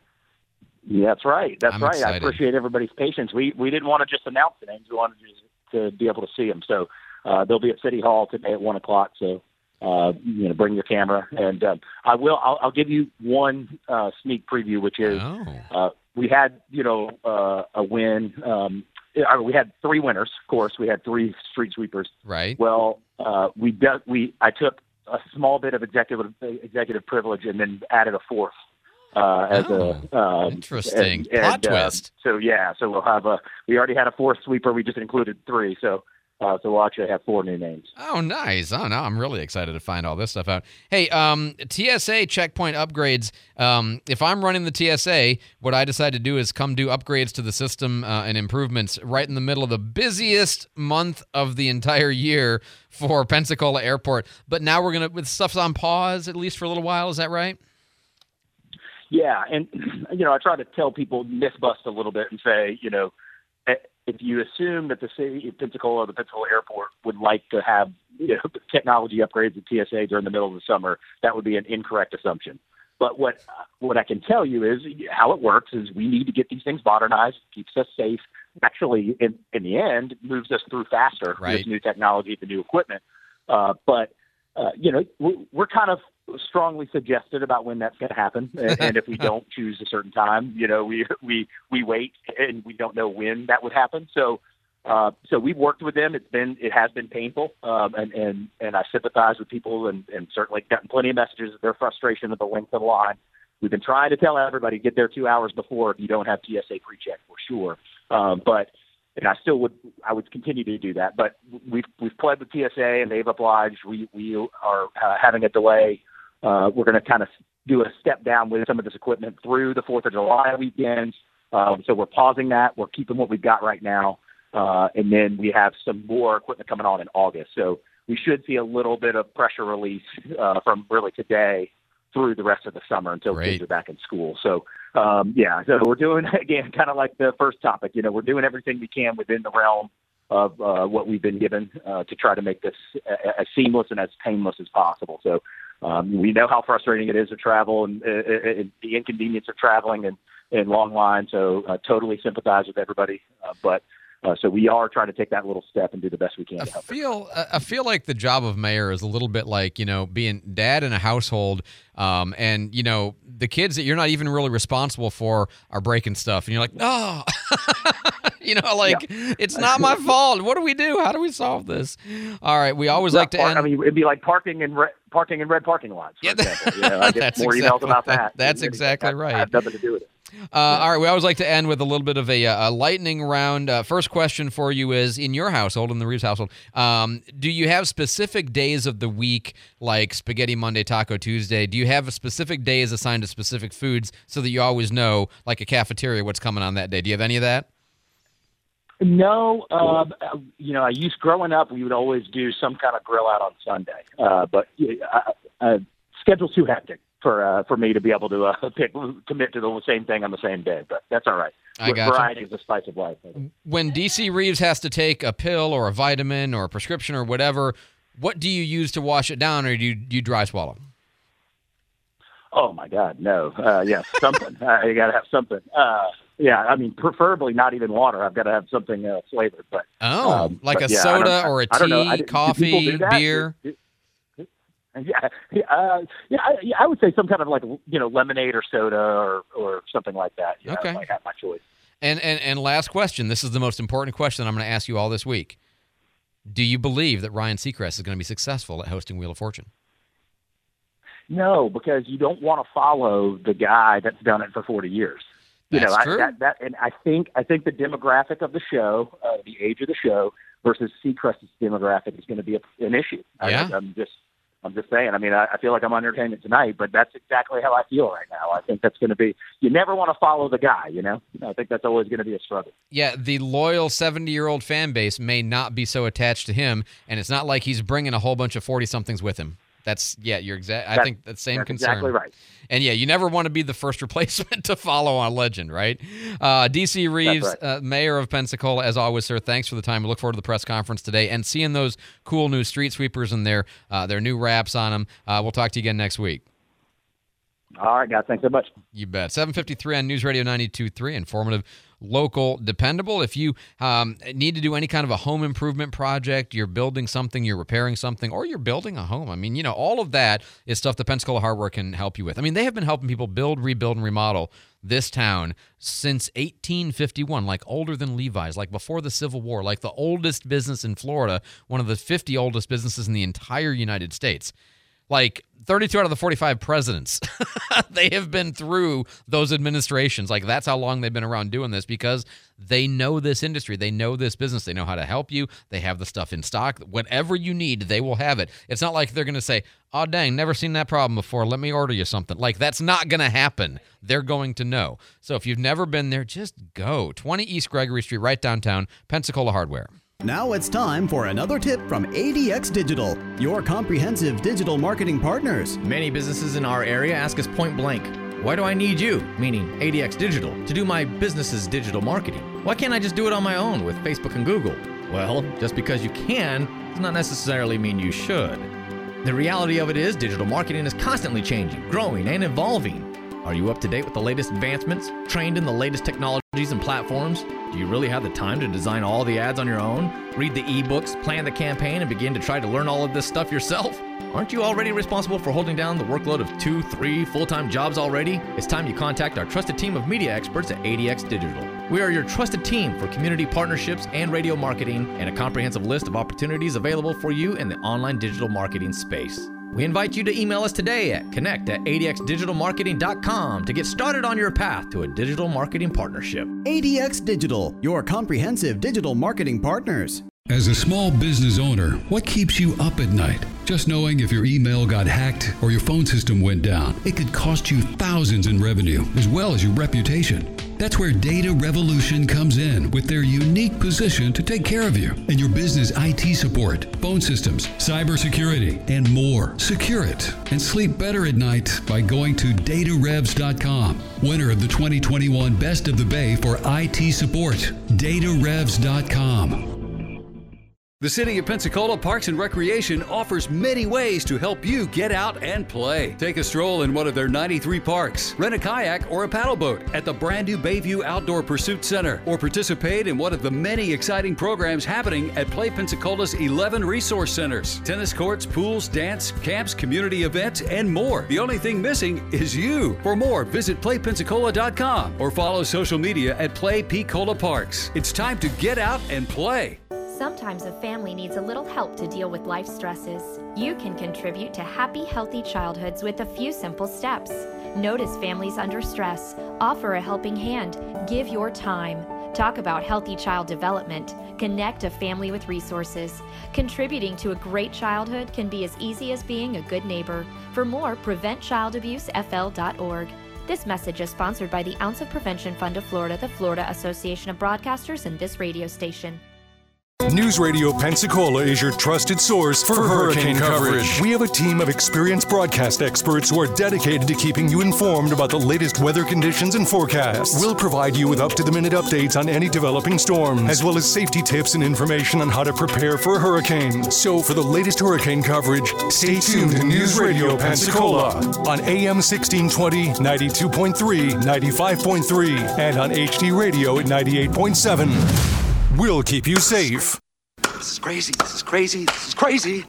S26: Yeah, that's right. That's
S4: I'm
S26: right.
S4: excited.
S26: I appreciate everybody's patience. We we didn't want to just announce the names. We wanted to, to be able to see them. So uh, they'll be at City Hall today at one o'clock. So uh, you know, bring your camera, and um, I will. I'll, I'll give you one uh, sneak preview, which is
S4: Oh.
S26: uh, we had you know uh, a win. Um, uh, we had three winners. Of course, we had three street sweepers.
S4: Right.
S26: Well, uh, we do, we I took a small bit of executive executive privilege and then added a fourth. Uh, as
S4: Oh,
S26: a um,
S4: interesting.
S26: and-
S4: Plot
S26: and, uh,
S4: twist.
S26: so yeah, so we'll have a. We already had a fourth sweeper. We just included three. So uh, so we'll actually have four new names.
S4: Oh, nice. Oh, no, I'm really excited to find all this stuff out. Hey, um, T S A checkpoint upgrades. Um, if I'm running the T S A, what I decide to do is come do upgrades to the system uh, and improvements right in the middle of the busiest month of the entire year for Pensacola Airport. But now we're going to, with stuff's on pause, at least for a little while. Is that right?
S26: Yeah, and you know, I try to tell people myth bust a little bit and say, you know, if you assume that the city of Pensacola, the Pensacola Airport, would like to have you know, technology upgrades at T S A during the middle of the summer, that would be an incorrect assumption. But what what I can tell you is how it works is we need to get these things modernized, keeps us safe. Actually, in, in the end, moves us through faster
S4: Right.
S26: with this new technology, the new equipment. Uh, but uh, you know, we're, we're kind of strongly suggested about when that's going to happen. And, and if we don't choose a certain time, you know, we, we, we wait and we don't know when that would happen. So, uh, so we've worked with them. It's been, it has been painful. Um, and, and, and I sympathize with people and, and certainly gotten plenty of messages of their frustration at the length of the line. We've been trying to tell everybody, get there two hours before if you don't have T S A pre-check for sure. Um, but, and I still would, I would continue to do that, but we've, we've pled with T S A and they've obliged. We, we are uh, having a delay. Uh, we're going to kind of do a step down with some of this equipment through the fourth of July weekend. Um, so we're pausing that. We're keeping what we've got right now. Uh, and then we have some more equipment coming on in August. So we should see a little bit of pressure release uh, from really today through the rest of the summer until
S4: Great.
S26: kids are back in school. So, um, yeah, so we're doing, again, kind of like the first topic, you know, we're doing everything we can within the realm of uh, what we've been given uh, to try to make this as seamless and as painless as possible. So um, we know how frustrating it is to travel and, uh, and the inconvenience of traveling and, and long lines. So uh, totally sympathize with everybody. Uh, but Uh, so we are trying to take that little step and do the best we can.
S4: I
S26: to help
S4: feel I feel like the job of mayor is a little bit like, you know, being dad in a household, um, and you know the kids that you're not even really responsible for are breaking stuff, and you're like, oh, you know, like yeah. It's not my fault. What do we do? How do we solve this? All right, we always
S26: yeah,
S4: like to
S26: park,
S4: end.
S26: I mean, it'd be like parking in re- parking in red parking lots. For
S4: yeah,
S26: example. You know, I get
S4: that's
S26: more
S4: exactly,
S26: emails about that.
S4: That's exactly right.
S26: I have nothing to do with it.
S4: Uh, all right, we always like to end with a little bit of a, a lightning round. Uh, first question for you is, in your household, in the Reeves household, um, do you have specific days of the week, like Spaghetti Monday, Taco Tuesday? Do you have a specific days assigned to specific foods so that you always know, like a cafeteria, what's coming on that day? Do you have any of that?
S26: No, um, you know, I used growing up, we would always do some kind of grill out on Sunday, uh, but uh, uh, schedule's too hectic for uh, for me to be able to uh, pick, commit to the same thing on the same day, but that's all right.
S4: I got
S26: Variety is the spice of life.
S4: When D C Reeves has to take a pill or a vitamin or a prescription or whatever, what do you use to wash it down, or do you, do you dry swallow?
S26: Oh my God, no. Uh, yeah, something. uh, you got to have something. Uh, yeah, I mean, preferably not even water. I've got to have something uh, flavored. But
S4: oh,
S26: um,
S4: like
S26: but
S4: a
S26: yeah,
S4: soda or a tea, coffee,
S26: do
S4: beer.
S26: Do, do, Yeah, yeah, uh, yeah, I, yeah. I would say some kind of like you know lemonade or soda or, or something like that. You
S4: okay,
S26: know, I have my choice.
S4: And and and last question. This is the most important question I'm going to ask you all this week. Do you believe that Ryan Seacrest is going to be successful at hosting Wheel of Fortune?
S26: No, because you don't want to follow the guy that's done it for forty years. You
S4: That's
S26: know,
S4: true.
S26: I, that, that, and I think I think the demographic of the show, uh, the age of the show, versus Seacrest's demographic is going to be a, an issue.
S4: Yeah.
S26: I, I'm just. I'm just saying. I mean, I, I feel like I'm on entertainment tonight, but that's exactly how I feel right now. I think that's going to be. You never want to follow the guy, you know. I think that's always going to be a struggle.
S4: Yeah, the loyal seventy-year-old fan base may not be so attached to him, and it's not like he's bringing a whole bunch of forty-somethings with him. That's yeah, you're exact. I think that same
S26: that's
S4: concern.
S26: Exactly right.
S4: And yeah, you never want to be the first replacement to follow on a legend, right? Uh, D C Reeves,
S26: right.
S4: uh, Mayor of Pensacola, as always, sir. Thanks for the time. We look forward to the press conference today and seeing those cool new street sweepers and their uh, their new wraps on them. Uh, we'll talk to you again next week.
S26: All right, guys. Thanks so much.
S4: You bet. seven fifty-three on News Radio ninety-two point three. Informative, local, dependable. If you um, need to do any kind of a home improvement project, you're building something, you're repairing something, or you're building a home. I mean, you know, all of that is stuff that Pensacola Hardware can help you with. I mean, they have been helping people build, rebuild, and remodel this town since eighteen fifty-one, like older than Levi's, like before the Civil War, like the oldest business in Florida, one of the fifty oldest businesses in the entire United States. Like thirty-two out of the forty-five presidents, they have been through those administrations. Like that's how long they've been around doing this because they know this industry. They know this business. They know how to help you. They have the stuff in stock. Whatever you need, they will have it. It's not like they're going to say, oh, dang, never seen that problem before. Let me order you something. Like that's not going to happen. They're going to know. So if you've never been there, just go. twenty East Gregory Street, right downtown, Pensacola Hardware.
S3: Now it's time for another tip from A D X Digital, your comprehensive digital marketing partners.
S5: Many businesses in our area ask us point blank, why do I need you, meaning A D X Digital, to do my business's digital marketing? Why can't I just do it on my own with Facebook and Google? Well, just because you can does not necessarily mean you should. The reality of it is digital marketing is constantly changing, growing, and evolving. Are you up to date with the latest advancements? Trained in the latest technologies and platforms? Do you really have the time to design all the ads on your own? Read the ebooks, plan the campaign, and begin to try to learn all of this stuff yourself? Aren't you already responsible for holding down the workload of two, three full-time jobs already? It's time you contact our trusted team of media experts at A D X Digital. We are your trusted team for community partnerships and radio marketing, and a comprehensive list of opportunities available for you in the online digital marketing space. We invite you to email us today at connect at A D X digital marketing dot com to get started on your path to a digital marketing partnership.
S3: A D X Digital, your comprehensive digital marketing partners.
S6: As a small business owner, what keeps you up at night? Just knowing if your email got hacked or your phone system went down, it could cost you thousands in revenue as well as your reputation. That's where Data Revolution comes in with their unique position to take care of you and your business I T support, phone systems, cybersecurity, and more. Secure it and sleep better at night by going to data revs dot com. Winner of the twenty twenty-one Best of the Bay for I T support, data revs dot com.
S8: The City of Pensacola Parks and Recreation offers many ways to help you get out and play. Take a stroll in one of their ninety-three parks, rent a kayak or a paddle boat at the brand new Bayview Outdoor Pursuit Center, or participate in one of the many exciting programs happening at Play Pensacola's eleven resource centers. Tennis courts, pools, dance, camps, community events, and more. The only thing missing is you. For more, visit play pensacola dot com or follow social media at Play Pensacola Parks. It's time to get out and play.
S9: Sometimes a family needs a little help to deal with life stresses. You can contribute to happy, healthy childhoods with a few simple steps. Notice families under stress. Offer a helping hand. Give your time. Talk about healthy child development. Connect a family with resources. Contributing to a great childhood can be as easy as being a good neighbor. For more, prevent child abuse f l dot org. This message is sponsored by the Ounce of Prevention Fund of Florida, the Florida Association of Broadcasters, and this radio station.
S1: News Radio Pensacola is your trusted source for, for hurricane, hurricane coverage. coverage. We have a team of experienced broadcast experts who are dedicated to keeping you informed about the latest weather conditions and forecasts. We'll provide you with up-to-the-minute updates on any developing storms, as well as safety tips and information on how to prepare for a hurricane. So for the latest hurricane coverage, stay tuned to News Radio Pensacola on A M sixteen twenty, ninety-two point three, ninety-five point three, and on H D Radio at ninety-eight point seven. We'll keep you safe.
S10: This is crazy. This is crazy. This is crazy.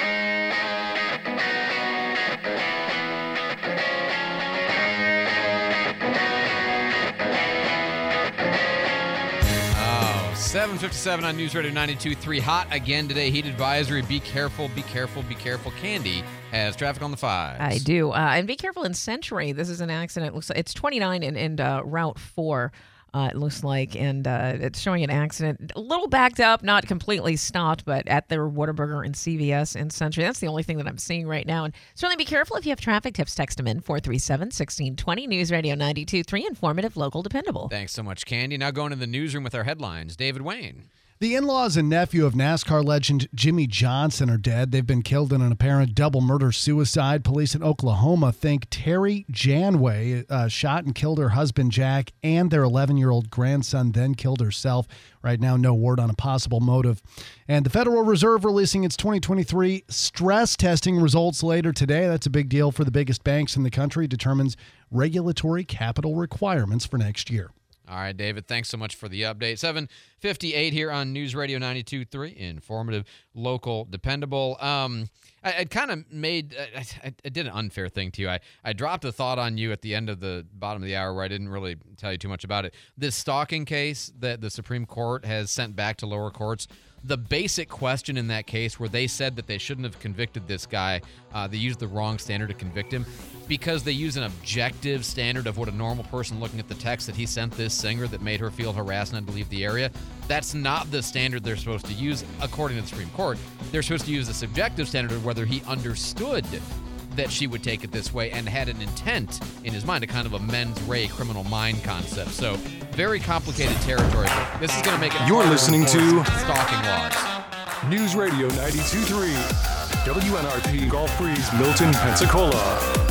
S4: Oh, seven fifty-seven on News Radio ninety-two point three. Hot again today. Heat advisory. Be careful. Be careful. Be careful. Candy has traffic on the fives.
S7: I do. Uh, and be careful in Century. This is an accident. It looks like it's twenty-nine and, and uh, Route four. Uh, it looks like, and uh, it's showing an accident. A little backed up, not completely stopped, but at their Whataburger and C V S in Century. That's the only thing that I'm seeing right now. And certainly be careful if you have traffic tips. Text them in, four three seven, one six two zero. News Radio ninety-two point three, informative, local, dependable.
S4: Thanks so much, Candy. Now going to the newsroom with our headlines. David Wayne.
S16: The in-laws and nephew of NASCAR legend Jimmy Johnson are dead. They've been killed in an apparent double murder-suicide. Police in Oklahoma think Terry Janway uh, shot and killed her husband Jack and their eleven-year-old grandson, then killed herself. Right now, no word on a possible motive. And the Federal Reserve releasing its twenty twenty-three stress testing results later today. That's a big deal for the biggest banks in the country. Determines regulatory capital requirements for next year.
S4: All right, David, thanks so much for the update. seven fifty-eight here on News Radio ninety-two point three, informative, local, dependable. Um, I, I kind of made, I, I did an unfair thing to you. I, I dropped a thought on you at the end of the bottom of the hour where I didn't really tell you too much about it. This stalking case that the Supreme Court has sent back to lower courts, the basic question in that case where they said that they shouldn't have convicted this guy, uh, they used the wrong standard to convict him because they use an objective standard of what a normal person looking at the text that he sent this singer that made her feel harassed and had to leave the area. That's not the standard they're supposed to use according to the Supreme Court. They're supposed to use the subjective standard of whether he understood that she would take it this way and had an intent in his mind, a kind of a mens rea criminal mind concept. So very complicated territory. This is going to make it.
S1: You're listening to
S4: stalking laws.
S1: News Radio ninety-two point three, W N R P, Gulf Breeze, Milton, Pensacola.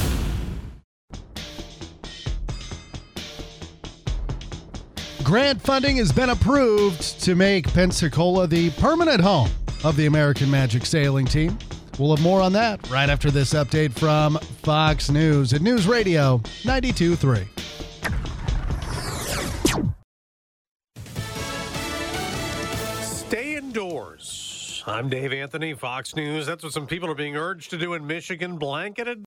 S16: Grant funding has been approved to make Pensacola the permanent home of the American Magic Sailing Team. We'll have more on that right after this update from Fox News at News Radio ninety-two point three.
S11: Stay indoors. I'm Dave Anthony, Fox News. That's what some people are being urged to do in Michigan. Blanketed